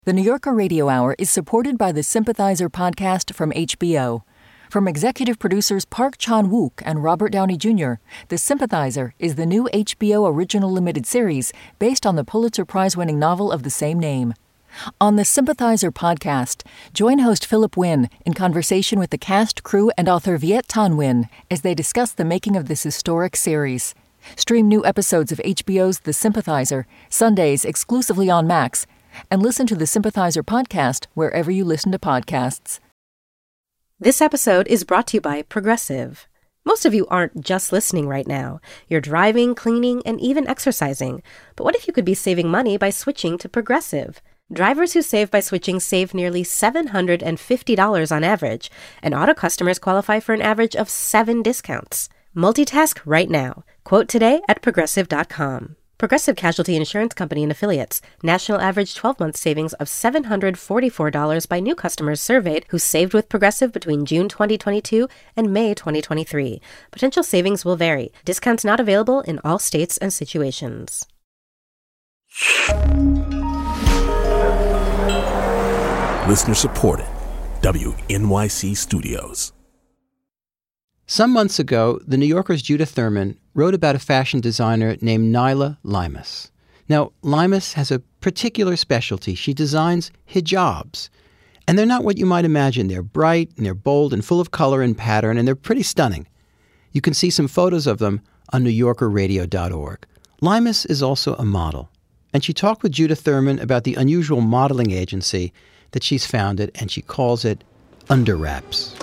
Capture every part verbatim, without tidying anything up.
The New Yorker Radio Hour is supported by the Sympathizer podcast from H B O. From executive producers Park Chan-wook and Robert Downey Junior, The Sympathizer is the new H B O original limited series based on the Pulitzer Prize-winning novel of the same name. On the Sympathizer podcast, join host Philip Wynn in conversation with the cast, crew, and author Viet Thanh Nguyen as they discuss the making of this historic series. Stream new episodes of H B O's The Sympathizer, Sundays exclusively on Max, and listen to the Sympathizer podcast wherever you listen to podcasts. This episode is brought to you by Progressive. Most of you aren't just listening right now. You're driving, cleaning, and even exercising. But what if you could be saving money by switching to Progressive? Drivers who save by switching save nearly seven hundred fifty dollars on average, and auto customers qualify for an average of seven discounts. Multitask right now. Quote today at progressive dot com. Progressive Casualty Insurance Company and Affiliates. National average twelve-month savings of seven hundred forty-four dollars by new customers surveyed who saved with Progressive between June twenty twenty-two and May twenty twenty-three. Potential savings will vary. Discounts not available in all states and situations. Listener supported. W N Y C Studios. Some months ago, The New Yorker's Judah Thurman wrote about a fashion designer named Naila Limas. Now, Limas has a particular specialty. She designs hijabs. And they're not what you might imagine. They're bright, and they're bold, and full of color and pattern, and they're pretty stunning. You can see some photos of them on new yorker radio dot org. Limas is also a model. And she talked with Judah Thurman about the unusual modeling agency that she's founded, and she calls it Under Wraps.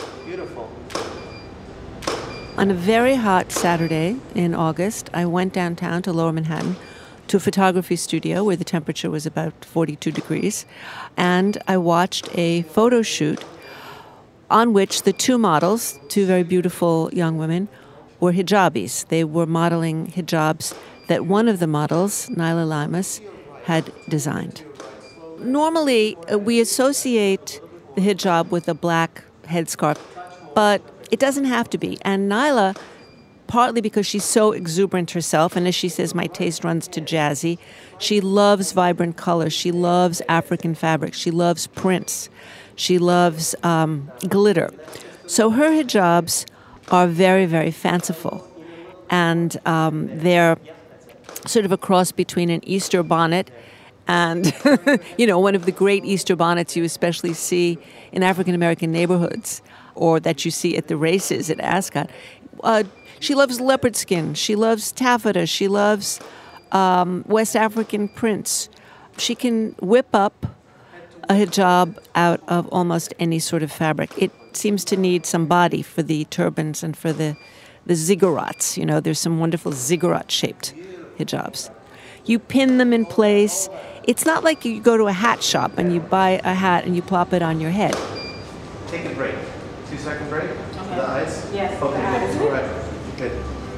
On a very hot Saturday in August, I went downtown to Lower Manhattan to a photography studio where the temperature was about forty-two degrees, and I watched a photo shoot on which the two models, two very beautiful young women, were hijabis. They were modeling hijabs that one of the models, Naila Limas, had designed. Normally, uh, we associate the hijab with a black headscarf, but it doesn't have to be. And Naila, partly because she's so exuberant herself, and as she says, my taste runs to jazzy, she loves vibrant colors. She loves African fabrics. She loves prints. She loves um, glitter. So her hijabs are very, very fanciful. And um, they're sort of a cross between an Easter bonnet and, you know, one of the great Easter bonnets you especially see in African-American neighborhoods, or that you see at the races at Ascot. Uh, she loves leopard skin. She loves taffeta. She loves um, West African prints. She can whip up a hijab out of almost any sort of fabric. It seems to need some body for the turbans and for the, the ziggurats. You know, there's some wonderful ziggurat-shaped hijabs. You pin them in place. It's not like you go to a hat shop and you buy a hat and you plop it on your head. Take a break. Two-second break? Okay. The eyes? Yes. Okay, good. All right. Good.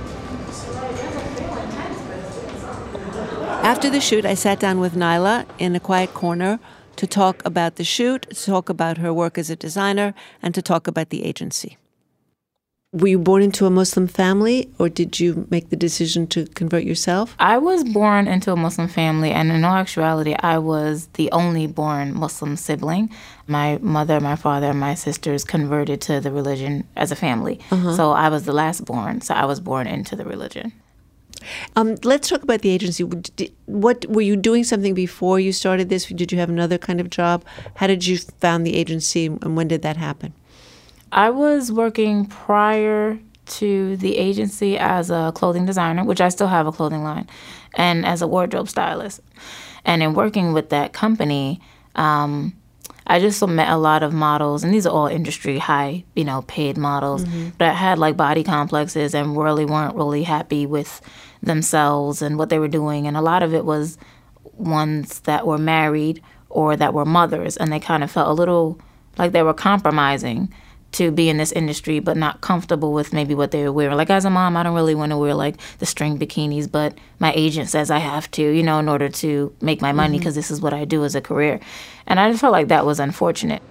After the shoot, I sat down with Naila in a quiet corner to talk about the shoot, to talk about her work as a designer, and to talk about the agency. Were you born into a Muslim family, or did you make the decision to convert yourself? I was born into a Muslim family, and in all actuality, I was the only born Muslim sibling. My mother, my father, and my sisters converted to the religion as a family. Uh-huh. So I was the last born, so I was born into the religion. Um, let's talk about the agency. What were you doing something before you started this? Did you have another kind of job? How did you found the agency, and when did that happen? I was working prior to the agency as a clothing designer, which I still have a clothing line, and as a wardrobe stylist. And in working with that company, um, I just met a lot of models, and these are all industry high, you know, paid models, mm-hmm. that had like body complexes and really weren't really happy with themselves and what they were doing. And a lot of it was ones that were married or that were mothers, and they kind of felt a little like they were compromising to be in this industry, but not comfortable with maybe what they were wearing. Like, as a mom, I don't really want to wear, like, the string bikinis, but my agent says I have to, you know, in order to make my money, because mm-hmm. this is what I do as a career. And I just felt like that was unfortunate.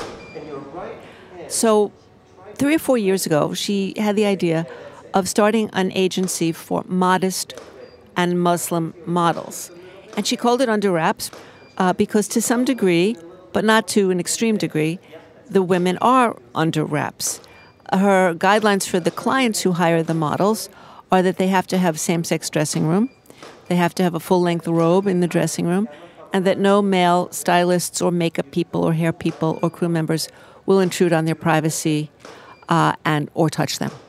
So three or four years ago, she had the idea of starting an agency for modest and Muslim models. And she called it Under Wraps. uh, because to some degree, but not to an extreme degree, the women are under wraps. Her guidelines for the clients who hire the models are that they have to have same-sex dressing room, they have to have a full-length robe in the dressing room, and that no male stylists or makeup people or hair people or crew members will intrude on their privacy uh, and or touch them.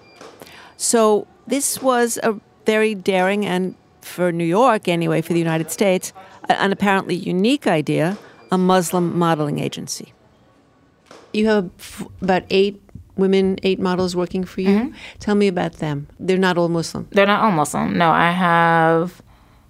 So this was a very daring and, for New York anyway, for the United States, an apparently unique idea, a Muslim modeling agency. You have f- about eight women, eight models working for you. Mm-hmm. Tell me about them. They're not all Muslim. They're not all Muslim. No, I have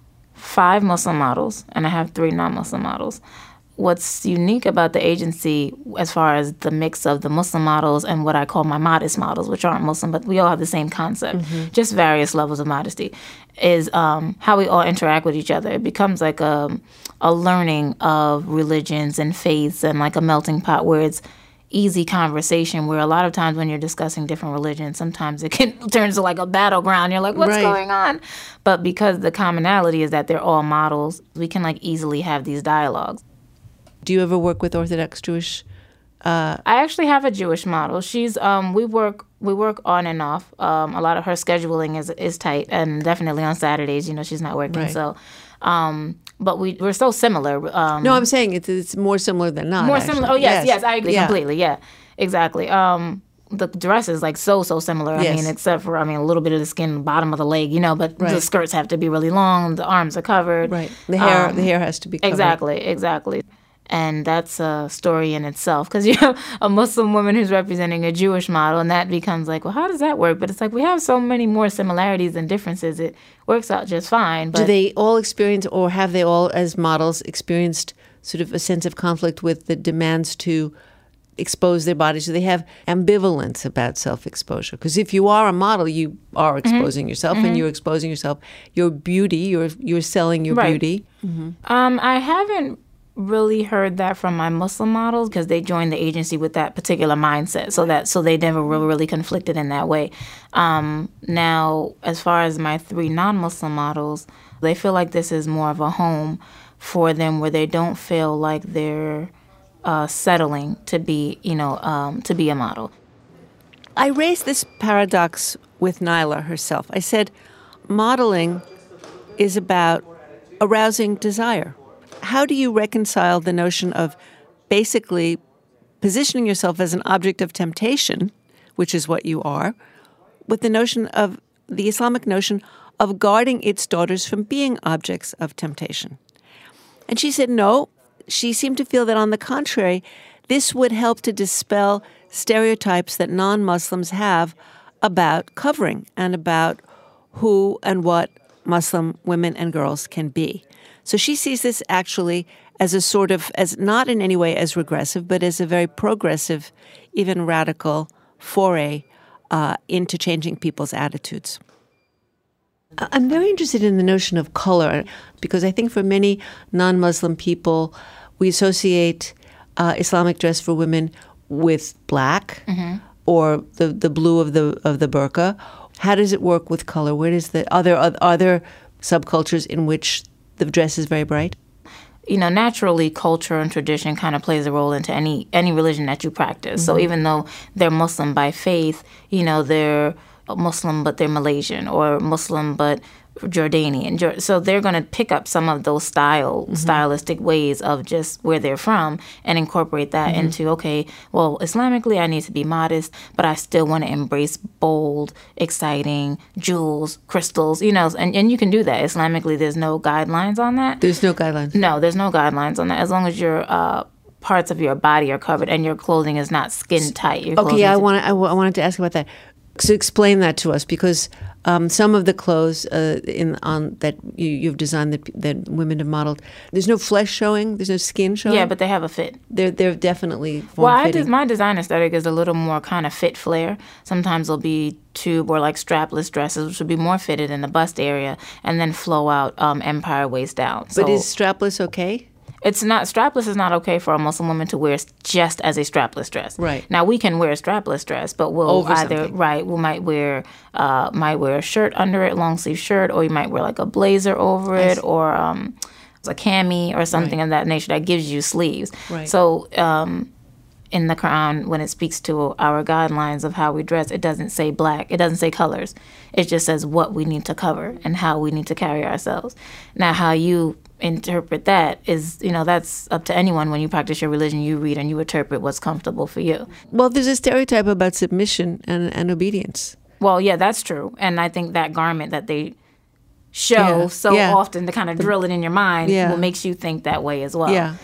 five Muslim models and I have three non-Muslim models. What's unique about the agency as far as the mix of the Muslim models and what I call my modest models, which aren't Muslim, but we all have the same concept, mm-hmm. just various levels of modesty, is um, how we all interact with each other. It becomes like a, a learning of religions and faiths and like a melting pot where it's easy conversation, where a lot of times when you're discussing different religions, sometimes it can turn to like a battleground. You're like, what's right. going on? But because the commonality is that they're all models, we can like easily have these dialogues. Do you ever work with Orthodox Jewish? Uh... I actually have a Jewish model. She's um, we work we work on and off. Um, a lot of her scheduling is is tight, and definitely on Saturdays, you know, she's not working. Right. So, um, but we we're so similar. Um, no, I'm saying it's it's more similar than not. More actually. similar. Oh yes, yes, yes I agree yeah. completely. Yeah, exactly. Um, the dress is like so so similar. I yes. mean, except for I mean a little bit of the skin, bottom of the leg, you know. But right. the skirts have to be really long. The arms are covered. Right. The hair um, the hair has to be covered. Exactly. Exactly. And that's a story in itself, because you have a Muslim woman who's representing a Jewish model, and that becomes like, well, how does that work? But it's like we have so many more similarities than differences. It works out just fine. But do they all experience, or have they all, as models, experienced sort of a sense of conflict with the demands to expose their bodies? Do they have ambivalence about self-exposure? Because if you are a model, you are exposing mm-hmm. yourself, mm-hmm. and you're exposing yourself. Your beauty, you're you're selling your right. beauty. Mm-hmm. Um, I haven't really heard that from my Muslim models, because they joined the agency with that particular mindset, so that so they never were really conflicted in that way. Um, now, as far as my three non-Muslim models, they feel like this is more of a home for them, where they don't feel like they're uh, settling to be, you know, um, to be a model. I raised this paradox with Nyla herself. I said, modeling is about arousing desire. How do you reconcile the notion of basically positioning yourself as an object of temptation, which is what you are, with the notion of the Islamic notion of guarding its daughters from being objects of temptation? And she said no. She seemed to feel that, on the contrary, this would help to dispel stereotypes that non-Muslims have about covering and about who and what Muslim women and girls can be. So she sees this actually as a sort of, as not in any way as regressive, but as a very progressive, even radical foray uh, into changing people's attitudes. I'm very interested in the notion of color, because I think for many non-Muslim people, we associate uh, Islamic dress for women with black mm-hmm. or the, the blue of the of the burqa. How does it work with color? Where does the are there are there subcultures in which the dress is very bright? You know, naturally, culture and tradition kind of plays a role into any any religion that you practice. Mm-hmm. So even though they're Muslim by faith, you know, they're Muslim but they're Malaysian, or Muslim but Jordanian. So they're going to pick up some of those style, mm-hmm. stylistic ways of just where they're from and incorporate that mm-hmm. into, okay, well, Islamically, I need to be modest, but I still want to embrace bold, exciting jewels, crystals, you know, and, and you can do that. Islamically, there's no guidelines on that. There's no guidelines. No, there's no guidelines on that. As long as your uh, parts of your body are covered and your clothing is not skin tight. Your okay, I, wanna, I, w- I wanted to ask about that. So explain that to us, because um, some of the clothes uh, in on that you, you've designed that that women have modeled, there's no flesh showing, there's no skin showing. Yeah, but they have a fit. They're they're definitely form well. I fitting. just, my design aesthetic is a little more kind of fit flare. Sometimes there'll be tube or like strapless dresses, which would be more fitted in the bust area, and then flow out um, empire waist down. So, but is strapless okay? It's not, strapless is not okay for a Muslim woman to wear just as a strapless dress. Right. Now, we can wear a strapless dress, but we'll Over either, something. right, we might wear uh, might wear a shirt under it, long sleeve shirt, or you might wear like a blazer over it, or um, a cami or something Right. of that nature that gives you sleeves. Right. So um, in the Quran, when it speaks to our guidelines of how we dress, it doesn't say black. It doesn't say colors. It just says what we need to cover and how we need to carry ourselves. Now, how you interpret that is, you know, that's up to anyone. When you practice your religion, you read and you interpret what's comfortable for you. Well, there's a stereotype about submission and, and obedience. Well, yeah, that's true. And I think that garment that they show Yeah. so Yeah. often to kind of drill it in your mind Yeah. will makes you think that way as well. Yeah.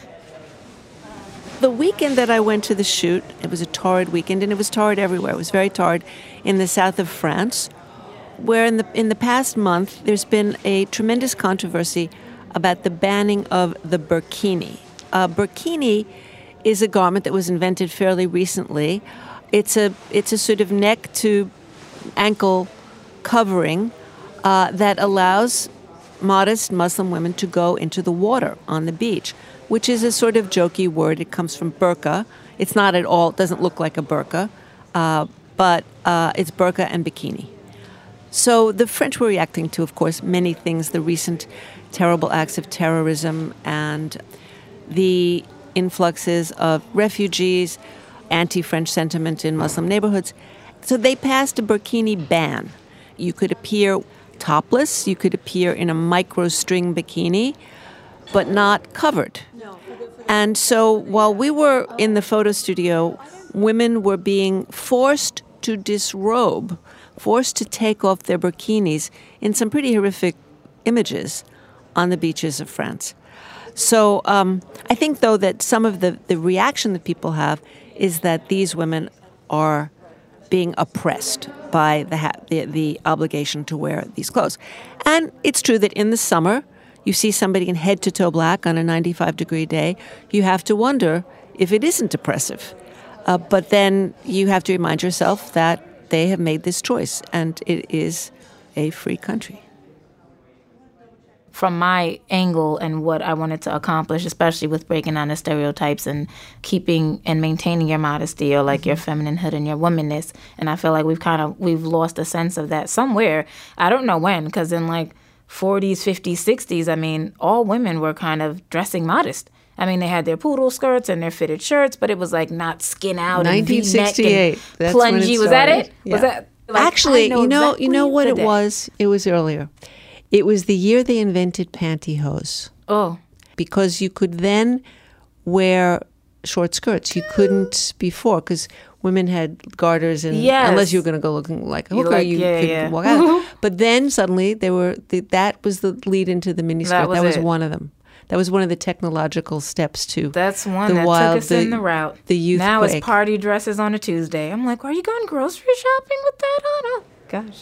The weekend that I went to the shoot, it was a torrid weekend, and it was torrid everywhere. It was very torrid in the south of France, where in the in the past month there's been a tremendous controversy about the banning of the burkini. A burkini is a garment that was invented fairly recently. It's a it's a sort of neck to ankle covering uh, that allows modest Muslim women to go into the water on the beach, which is a sort of jokey word. It comes from burqa. It's not at all, it doesn't look like a burqa, uh, but uh, it's burqa and bikini. So the French were reacting to, of course, many things, the recent terrible acts of terrorism and the influxes of refugees, anti-French sentiment in Muslim neighborhoods. So they passed a burkini ban. You could appear topless, you could appear in a micro-string bikini, but not covered. And so while we were in the photo studio, women were being forced to disrobe, forced to take off their burkinis in some pretty horrific images on the beaches of France. So um, I think, though, that some of the, the reaction that people have is that these women are being oppressed by the, ha- the the obligation to wear these clothes. And it's true that in the summer, you see somebody in head-to-toe black on a ninety-five degree day, you have to wonder if it isn't oppressive. Uh, but then you have to remind yourself that they have made this choice, and it is a free country. From my angle and what I wanted to accomplish, especially with breaking down the stereotypes and keeping and maintaining your modesty or like mm-hmm. your feminineness and your womanness. And I feel like we've kind of, we've lost a sense of that somewhere. I don't know when, because in like forties, fifties, sixties, I mean, all women were kind of dressing modest. I mean, they had their poodle skirts and their fitted shirts, but it was like not skin out and V-neck and That's plungy. Was that it? Yeah. Was that like, Actually, know you know, exactly you know what it day. was? It was earlier. It was the year they invented pantyhose. Oh. Because you could then wear short skirts. You couldn't before, because women had garters, and Yes. unless you were going to go looking like a You're hooker, like, you yeah, could yeah. walk out. But then suddenly they were the, that was the lead into the miniskirt. That was that was it. one of them. That was one of the technological steps to That's one the that wild, took us the, in the route. The youth Now quake. it's party dresses on a Tuesday. I'm like, are you going grocery shopping with that on? Oh, gosh.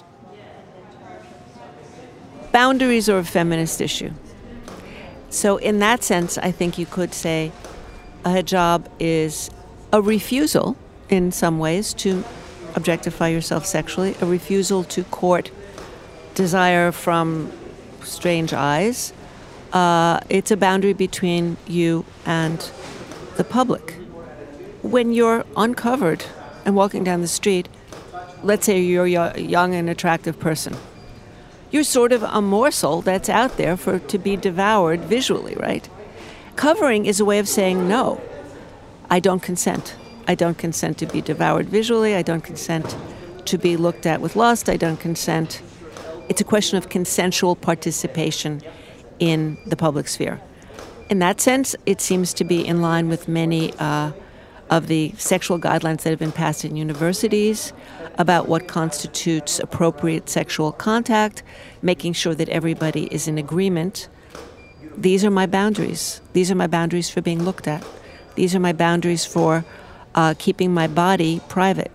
Boundaries are a feminist issue. So in that sense, I think you could say a hijab is a refusal in some ways to objectify yourself sexually, a refusal to court desire from strange eyes. Uh, it's a boundary between you and the public. When you're uncovered and walking down the street, let's say you're a young and attractive person, you're sort of a morsel that's out there for to be devoured visually, right? Covering is a way of saying, no, I don't consent. I don't consent to be devoured visually. I don't consent to be looked at with lust. I don't consent. It's a question of consensual participation in the public sphere. In that sense, it seems to be in line with many uh, of the sexual guidelines that have been passed in universities about what constitutes appropriate sexual contact, making sure that everybody is in agreement. These are my boundaries. These are my boundaries for being looked at. These are my boundaries for uh, keeping my body private.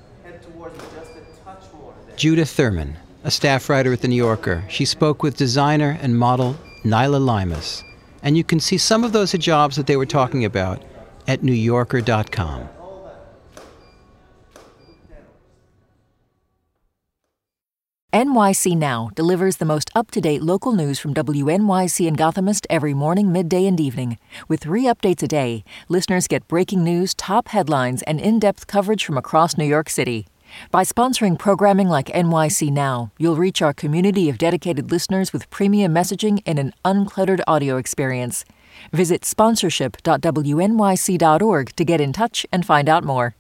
Judith Thurman, a staff writer at The New Yorker. She spoke with designer and model Nayla Limas. And you can see some of those hijabs that they were talking about at new yorker dot com. N Y C Now delivers the most up-to-date local news from W N Y C and Gothamist every morning, midday, and evening. With three updates a day, listeners get breaking news, top headlines, and in-depth coverage from across New York City. By sponsoring programming like N Y C Now, you'll reach our community of dedicated listeners with premium messaging and an uncluttered audio experience. Visit sponsorship dot w n y c dot org to get in touch and find out more.